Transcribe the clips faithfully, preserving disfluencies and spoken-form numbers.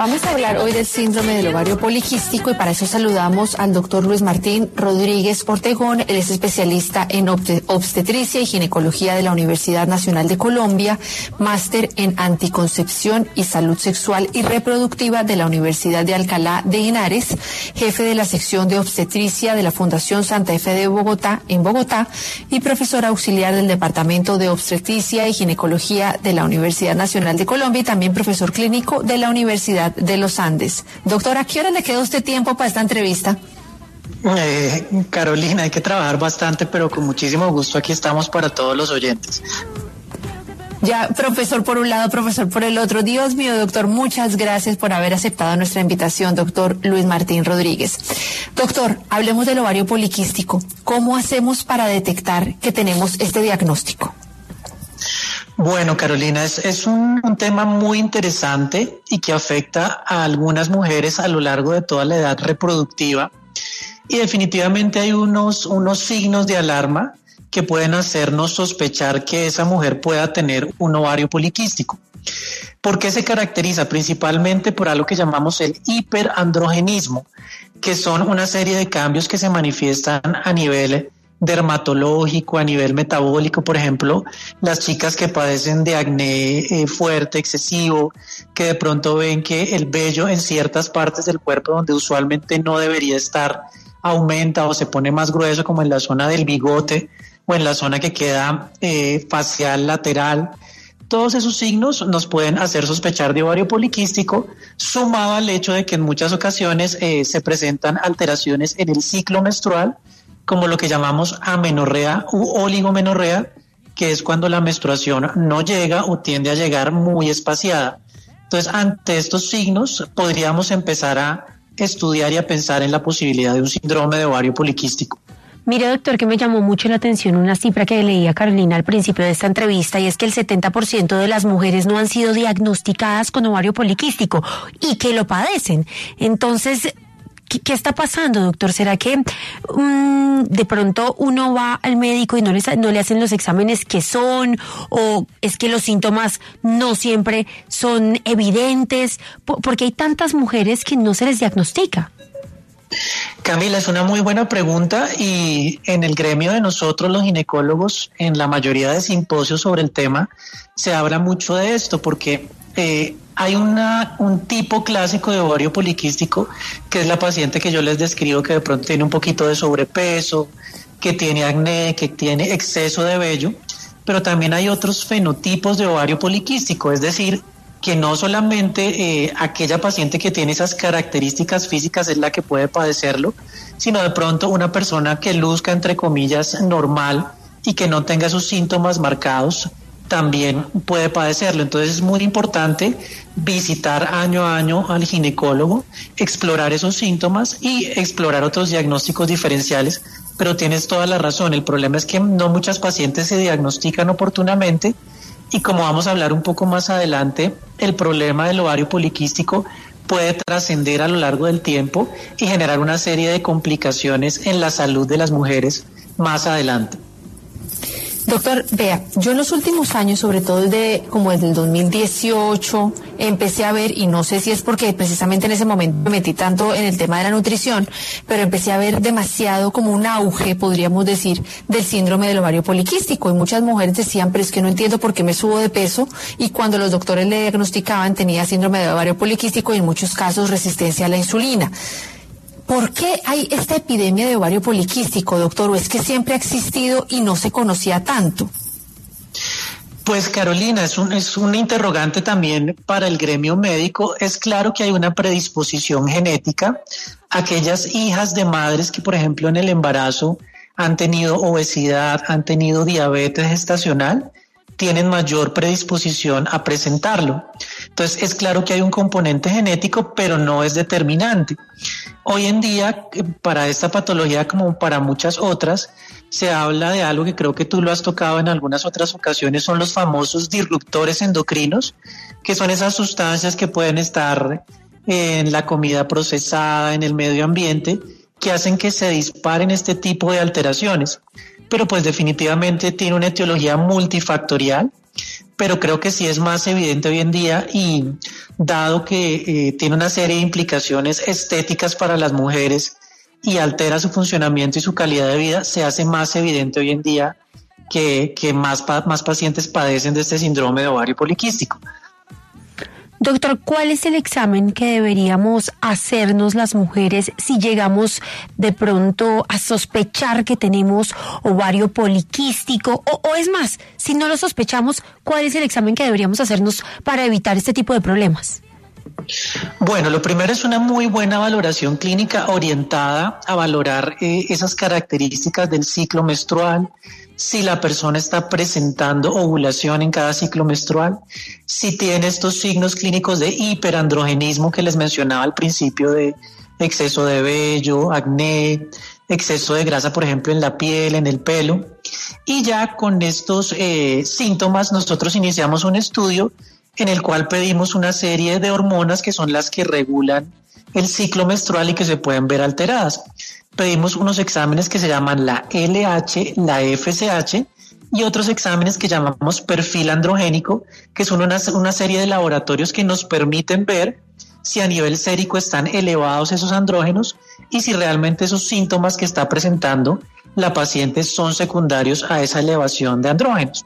Vamos a hablar hoy del síndrome del ovario poliquístico y para eso saludamos al doctor Luis Martín Rodríguez Ortegón. Él es especialista en obstetricia y ginecología de la Universidad Nacional de Colombia, máster en anticoncepción y salud sexual y reproductiva de la Universidad de Alcalá de Henares, jefe de la sección de obstetricia de la Fundación Santa Fe de Bogotá, en Bogotá, y profesor auxiliar del Departamento de Obstetricia y Ginecología de la Universidad Nacional de Colombia y también profesor clínico de la Universidad de los Andes. Doctora, ¿a qué hora le queda usted tiempo para esta entrevista? Eh, Carolina, hay que trabajar bastante, pero con muchísimo gusto aquí estamos para todos los oyentes. Ya, profesor por un lado, profesor por el otro. Dios mío, doctor, muchas gracias por haber aceptado nuestra invitación, doctor Luis Martín Rodríguez. Doctor, hablemos del ovario poliquístico. ¿Cómo hacemos para detectar que tenemos este diagnóstico? Bueno, Carolina, es, es un, un tema muy interesante y que afecta a algunas mujeres a lo largo de toda la edad reproductiva. Y definitivamente hay unos, unos signos de alarma que pueden hacernos sospechar que esa mujer pueda tener un ovario poliquístico. ¿Por qué se caracteriza? Principalmente por algo que llamamos el hiperandrogenismo, que son una serie de cambios que se manifiestan a nivel dermatológico, a nivel metabólico. Por ejemplo, las chicas que padecen de acné eh, fuerte, excesivo, que de pronto ven que el vello en ciertas partes del cuerpo donde usualmente no debería estar aumenta o se pone más grueso, como en la zona del bigote o en la zona que queda eh, facial lateral. Todos esos signos nos pueden hacer sospechar de ovario poliquístico, sumado al hecho de que en muchas ocasiones eh, se presentan alteraciones en el ciclo menstrual, como lo que llamamos amenorrea u oligomenorrea, que es cuando la menstruación no llega o tiende a llegar muy espaciada. Entonces, ante estos signos, podríamos empezar a estudiar y a pensar en la posibilidad de un síndrome de ovario poliquístico. Mire, doctor, que me llamó mucho la atención una cifra que leía Carolina al principio de esta entrevista, y es que el setenta por ciento de las mujeres no han sido diagnosticadas con ovario poliquístico y que lo padecen. Entonces, ¿qué, qué está pasando, doctor? ¿Será que um, de pronto uno va al médico y no, les, no le hacen los exámenes que son, o es que los síntomas no siempre son evidentes? Porque hay tantas mujeres que no se les diagnostica. Camila, es una muy buena pregunta y en el gremio de nosotros los ginecólogos, en la mayoría de simposios sobre el tema, se habla mucho de esto porque eh, hay una, un tipo clásico de ovario poliquístico que es la paciente que yo les describo, que de pronto tiene un poquito de sobrepeso, que tiene acné, que tiene exceso de vello, pero también hay otros fenotipos de ovario poliquístico, es decir, que no solamente eh, aquella paciente que tiene esas características físicas es la que puede padecerlo, sino de pronto una persona que luzca, entre comillas, normal y que no tenga esos síntomas marcados también puede padecerlo. Entonces es muy importante visitar año a año al ginecólogo, explorar esos síntomas y explorar otros diagnósticos diferenciales. Pero tienes toda la razón, el problema es que no muchas pacientes se diagnostican oportunamente. Y como vamos a hablar un poco más adelante, el problema del ovario poliquístico puede trascender a lo largo del tiempo y generar una serie de complicaciones en la salud de las mujeres más adelante. Doctor, vea, yo en los últimos años, sobre todo el de como desde el dos mil dieciocho, empecé a ver, y no sé si es porque precisamente en ese momento me metí tanto en el tema de la nutrición, pero empecé a ver demasiado como un auge, podríamos decir, del síndrome del ovario poliquístico. Y muchas mujeres decían, pero es que no entiendo por qué me subo de peso, y cuando los doctores le diagnosticaban tenía síndrome de ovario poliquístico y en muchos casos resistencia a la insulina. ¿Por qué hay esta epidemia de ovario poliquístico, doctor? ¿O es que siempre ha existido y no se conocía tanto? Pues Carolina, es un, es un interrogante también para el gremio médico. Es claro que hay una predisposición genética. Aquellas hijas de madres que, por ejemplo, en el embarazo han tenido obesidad, han tenido diabetes gestacional, tienen mayor predisposición a presentarlo. Entonces es claro que hay un componente genético, pero no es determinante. Hoy en día, para esta patología como para muchas otras, se habla de algo que creo que tú lo has tocado en algunas otras ocasiones, son los famosos disruptores endocrinos, que son esas sustancias que pueden estar en la comida procesada, en el medio ambiente, que hacen que se disparen este tipo de alteraciones. Pero pues definitivamente tiene una etiología multifactorial. pero creo que sí es más evidente hoy en día y dado que eh, tiene una serie de implicaciones estéticas para las mujeres y altera su funcionamiento y su calidad de vida, se hace más evidente hoy en día que, que más, más pacientes padecen de este síndrome de ovario poliquístico. Doctor, ¿cuál es el examen que deberíamos hacernos las mujeres si llegamos de pronto a sospechar que tenemos ovario poliquístico? O, o es más, si no lo sospechamos, ¿cuál es el examen que deberíamos hacernos para evitar este tipo de problemas? Bueno, lo primero es una muy buena valoración clínica orientada a valorar eh, esas características del ciclo menstrual, si la persona está presentando ovulación en cada ciclo menstrual, si tiene estos signos clínicos de hiperandrogenismo que les mencionaba al principio, de exceso de vello, acné, exceso de grasa, por ejemplo, en la piel, en el pelo. Y ya con estos eh, síntomas nosotros iniciamos un estudio en el cual pedimos una serie de hormonas que son las que regulan el ciclo menstrual y que se pueden ver alteradas. Pedimos unos exámenes que se llaman la L H, la F S H y otros exámenes que llamamos perfil androgénico, que son una, una serie de laboratorios que nos permiten ver si a nivel sérico están elevados esos andrógenos y si realmente esos síntomas que está presentando la paciente son secundarios a esa elevación de andrógenos.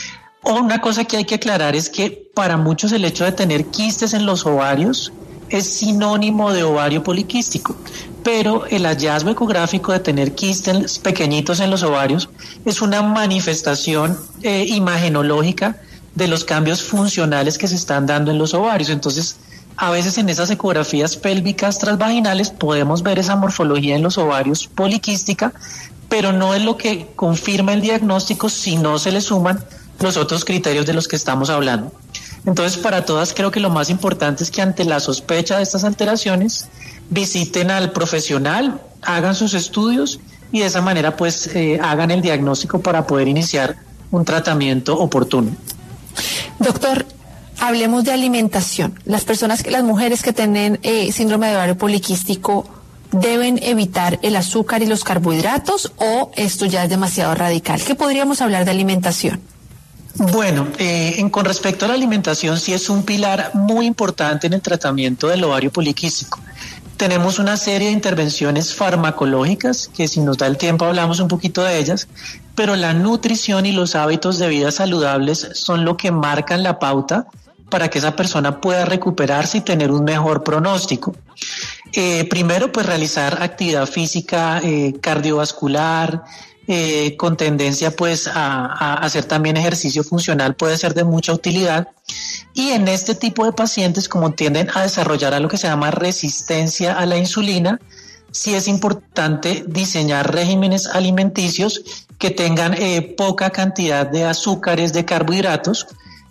O una cosa que hay que aclarar es que para muchos el hecho de tener quistes en los ovarios es sinónimo de ovario poliquístico, pero el hallazgo ecográfico de tener quistes pequeñitos en los ovarios es una manifestación eh, imagenológica de los cambios funcionales que se están dando en los ovarios. Entonces, a veces en esas ecografías pélvicas transvaginales podemos ver esa morfología en los ovarios poliquística, pero no es lo que confirma el diagnóstico si no se le suman los otros criterios de los que estamos hablando. Entonces, para todas creo que lo más importante es que ante la sospecha de estas alteraciones visiten al profesional, hagan sus estudios y de esa manera pues eh, hagan el diagnóstico para poder iniciar un tratamiento oportuno. Doctor, hablemos de alimentación. Las personas, las mujeres que tienen eh, síndrome de ovario poliquístico, ¿deben evitar el azúcar y los carbohidratos o esto ya es demasiado radical? ¿Qué podríamos hablar de alimentación? Bueno, eh, en, con respecto a la alimentación, sí es un pilar muy importante en el tratamiento del ovario poliquístico. Tenemos una serie de intervenciones farmacológicas, que si nos da el tiempo hablamos un poquito de ellas, pero la nutrición y los hábitos de vida saludables son lo que marcan la pauta para que esa persona pueda recuperarse y tener un mejor pronóstico. Eh, primero, pues realizar actividad física eh, cardiovascular, Eh, con tendencia pues a, a hacer también ejercicio funcional puede ser de mucha utilidad, y en este tipo de pacientes, como tienden a desarrollar algo que se llama resistencia a la insulina, sí es importante diseñar regímenes alimenticios que tengan eh, poca cantidad de azúcares, de carbohidratos.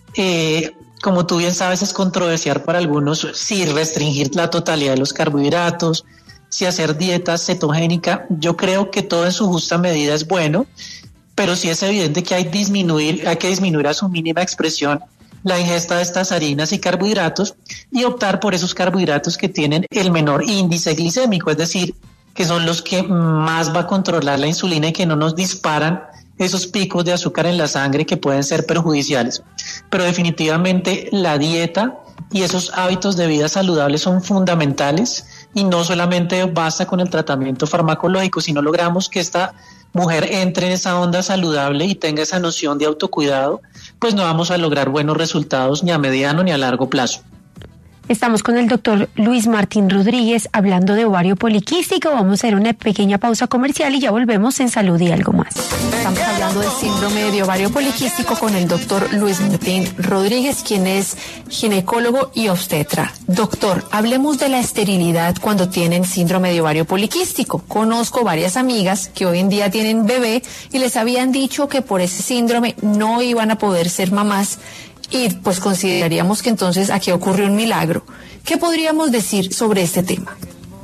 Eh, como tú bien sabes, es controversial para algunos si restringir la totalidad de los carbohidratos, si hacer dieta cetogénica. Yo creo que todo en su justa medida es bueno, pero sí es evidente que hay, disminuir, hay que disminuir a su mínima expresión la ingesta de estas harinas y carbohidratos y optar por esos carbohidratos que tienen el menor índice glicémico, es decir, que son los que más va a controlar la insulina y que no nos disparan esos picos de azúcar en la sangre que pueden ser perjudiciales. Pero definitivamente la dieta y esos hábitos de vida saludables son fundamentales, y no solamente basta con el tratamiento farmacológico. Si no logramos que esta mujer entre en esa onda saludable y tenga esa noción de autocuidado, pues no vamos a lograr buenos resultados ni a mediano ni a largo plazo. Estamos con el doctor Luis Martín Rodríguez hablando de ovario poliquístico. Vamos a hacer una pequeña pausa comercial y ya volvemos en Salud y Algo Más. Estamos hablando del síndrome de ovario poliquístico con el doctor Luis Martín Rodríguez, quien es ginecólogo y obstetra. Doctor, hablemos de la esterilidad cuando tienen síndrome de ovario poliquístico. Conozco varias amigas que hoy en día tienen bebé y les habían dicho que por ese síndrome no iban a poder ser mamás. Y pues consideraríamos que entonces aquí ocurrió un milagro. ¿Qué podríamos decir sobre este tema?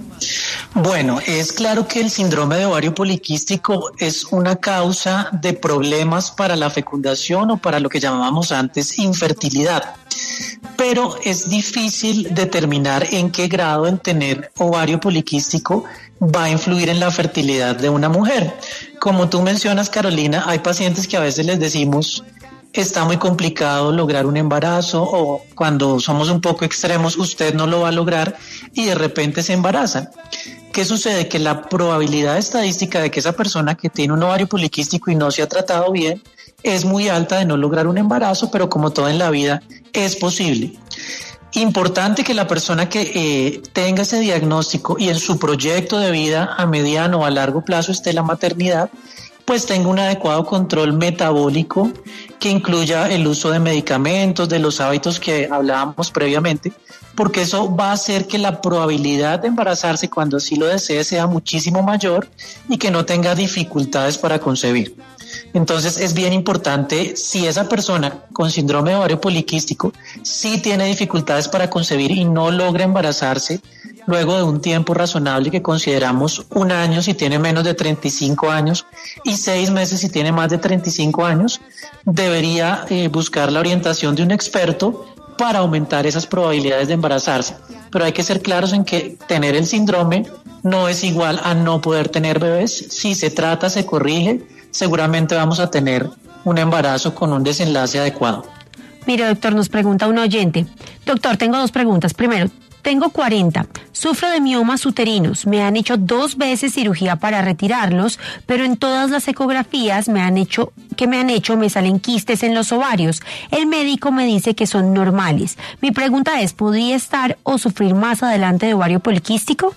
Bueno, es claro que el síndrome de ovario poliquístico es una causa de problemas para la fecundación o para lo que llamábamos antes infertilidad. Pero es difícil determinar en qué grado el tener ovario poliquístico va a influir en la fertilidad de una mujer. Como tú mencionas, Carolina, hay pacientes que a veces les decimos está muy complicado lograr un embarazo, o cuando somos un poco extremos, usted no lo va a lograr y de repente se embaraza. ¿Qué sucede? Que la probabilidad estadística de que esa persona que tiene un ovario poliquístico y no se ha tratado bien es muy alta de no lograr un embarazo, pero como todo en la vida es posible. Importante que la persona que eh, tenga ese diagnóstico y en su proyecto de vida a mediano o a largo plazo esté la maternidad, pues tenga un adecuado control metabólico que incluya el uso de medicamentos, de los hábitos que hablábamos previamente, porque eso va a hacer que la probabilidad de embarazarse cuando así lo desee sea muchísimo mayor y que no tenga dificultades para concebir. Entonces es bien importante, si esa persona con síndrome de ovario poliquístico sí tiene dificultades para concebir y no logra embarazarse luego de un tiempo razonable que consideramos un año si tiene menos de treinta y cinco años y seis meses si tiene más de treinta y cinco años, debería eh, buscar la orientación de un experto para aumentar esas probabilidades de embarazarse. Pero hay que ser claros en que tener el síndrome no es igual a no poder tener bebés. Si se trata, se corrige, seguramente vamos a tener un embarazo con un desenlace adecuado. Mire, doctor, nos pregunta un oyente. Doctor, tengo dos preguntas. Primero, tengo cuarenta, sufro de miomas uterinos, me han hecho dos veces cirugía para retirarlos, pero en todas las ecografías me han hecho, que me han hecho me salen quistes en los ovarios. El médico me dice que son normales. Mi pregunta es, ¿podría estar o sufrir más adelante de ovario poliquístico?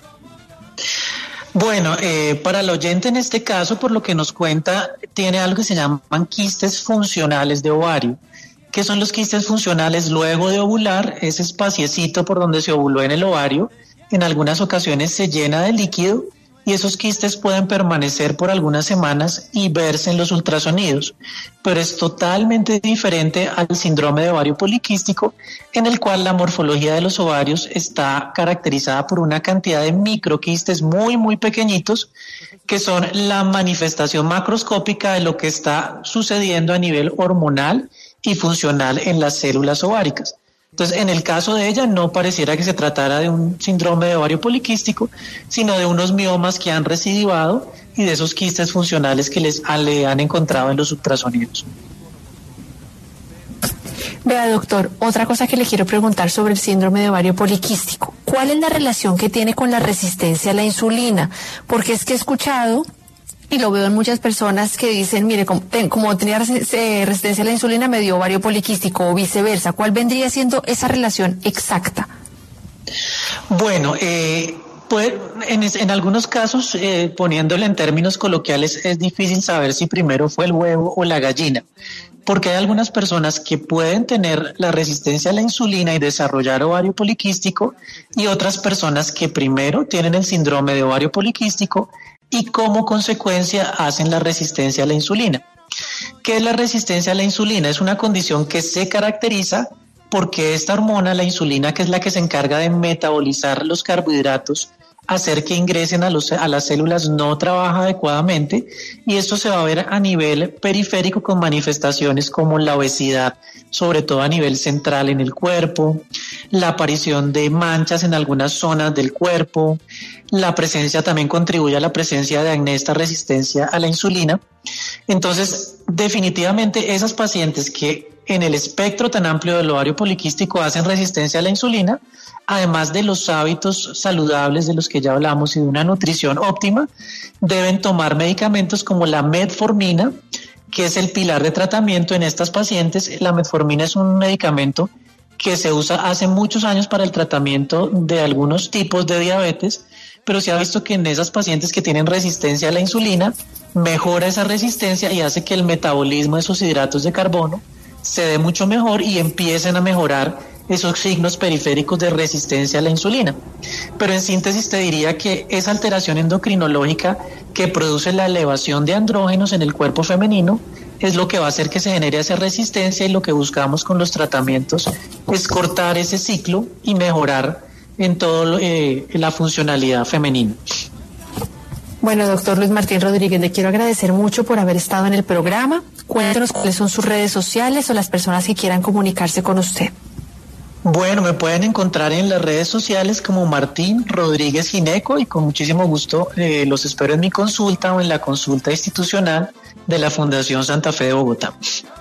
Bueno, eh, para el oyente en este caso, por lo que nos cuenta, tiene algo que se llaman quistes funcionales de ovario. ¿Qué son los quistes funcionales? Luego de ovular, ese espaciecito por donde se ovuló en el ovario, en algunas ocasiones se llena de líquido y esos quistes pueden permanecer por algunas semanas y verse en los ultrasonidos, pero es totalmente diferente al síndrome de ovario poliquístico, en el cual la morfología de los ovarios está caracterizada por una cantidad de microquistes muy muy pequeñitos que son la manifestación macroscópica de lo que está sucediendo a nivel hormonal y funcional en las células ováricas. Entonces, en el caso de ella, no pareciera que se tratara de un síndrome de ovario poliquístico, sino de unos miomas que han recidivado y de esos quistes funcionales que les le han encontrado en los ultrasonidos. Vea, doctor, otra cosa que le quiero preguntar sobre el síndrome de ovario poliquístico. ¿Cuál es la relación que tiene con la resistencia a la insulina? Porque es que he escuchado y lo veo en muchas personas que dicen, mire, como, ten, como tenía resistencia a la insulina, me dio ovario poliquístico o viceversa. ¿Cuál vendría siendo esa relación exacta? Bueno, eh, pues, en, en algunos casos, eh, poniéndole en términos coloquiales, es difícil saber si primero fue el huevo o la gallina, porque hay algunas personas que pueden tener la resistencia a la insulina y desarrollar ovario poliquístico y otras personas que primero tienen el síndrome de ovario poliquístico y como consecuencia hacen la resistencia a la insulina. ¿Qué es la resistencia a la insulina? Es una condición que se caracteriza porque esta hormona, la insulina, que es la que se encarga de metabolizar los carbohidratos, hacer que ingresen a, los, a las células, no trabaja adecuadamente, y esto se va a ver a nivel periférico con manifestaciones como la obesidad, sobre todo a nivel central en el cuerpo, la aparición de manchas en algunas zonas del cuerpo, la presencia también contribuye a la presencia de acné, esta resistencia a la insulina. Entonces, definitivamente esas pacientes que en el espectro tan amplio del ovario poliquístico hacen resistencia a la insulina, además de los hábitos saludables de los que ya hablamos y de una nutrición óptima, deben tomar medicamentos como la metformina, que es el pilar de tratamiento en estas pacientes. La metformina es un medicamento que se usa hace muchos años para el tratamiento de algunos tipos de diabetes, pero se ha visto que en esas pacientes que tienen resistencia a la insulina, mejora esa resistencia y hace que el metabolismo de esos hidratos de carbono se dé mucho mejor y empiecen a mejorar esos signos periféricos de resistencia a la insulina. Pero en síntesis te diría que esa alteración endocrinológica que produce la elevación de andrógenos en el cuerpo femenino es lo que va a hacer que se genere esa resistencia, y lo que buscamos con los tratamientos es cortar ese ciclo y mejorar en todo eh, la funcionalidad femenina. Bueno, doctor Luis Martín Rodríguez, le quiero agradecer mucho por haber estado en el programa. Cuéntenos cuáles son sus redes sociales o las personas que quieran comunicarse con usted. Bueno, me pueden encontrar en las redes sociales como Martín Rodríguez Gineco, y con muchísimo gusto eh, los espero en mi consulta o en la consulta institucional de la Fundación Santa Fe de Bogotá.